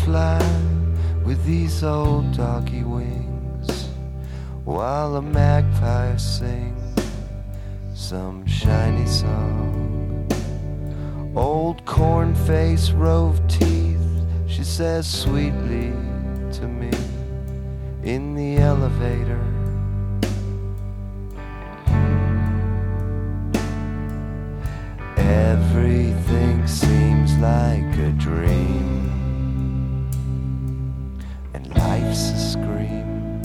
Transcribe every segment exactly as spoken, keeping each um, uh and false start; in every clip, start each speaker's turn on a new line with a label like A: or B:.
A: fly with these old doggy wings, while a magpie sings some shiny song. Old corn face, rove teeth, she says sweetly to me in the elevator. Everything seems like a dream, and life's a scream.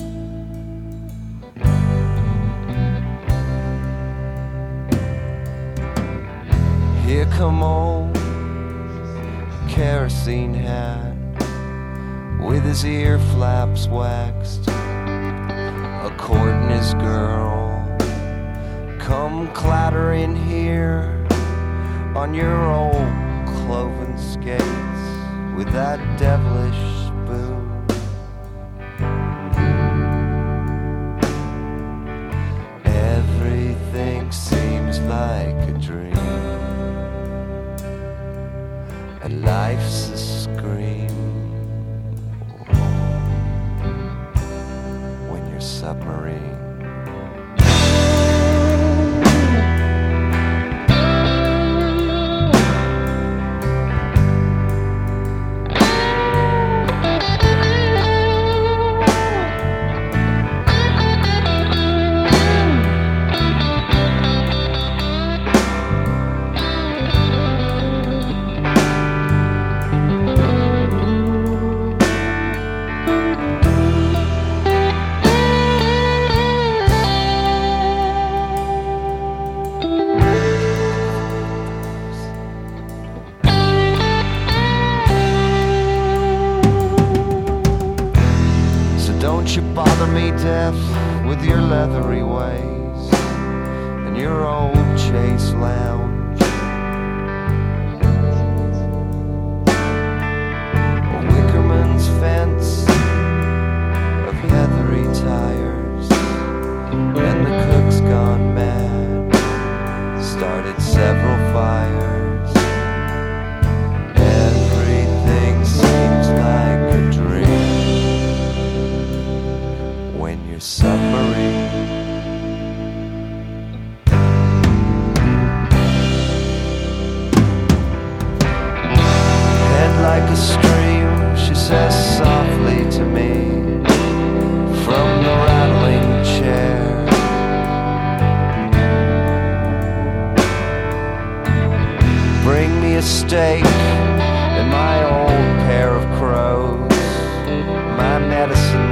A: Here come old kerosene hat with his ear flaps waxed, a courting his girl. Come clatter in here on your old cloven skates with that devilish spoon. Everything seems like a dream, and life's a scream when you're submarine. Don't you bother me, deaf, with your leathery ways and your old chase lounge. A Wickerman's fence of heathery tires, and the cook's gone mad, started several fires. Everything seems like a dream when you're submarine. Head like a stream, she says softly to me from the rattling chair. Bring me a steak and my old pair of crows, my medicine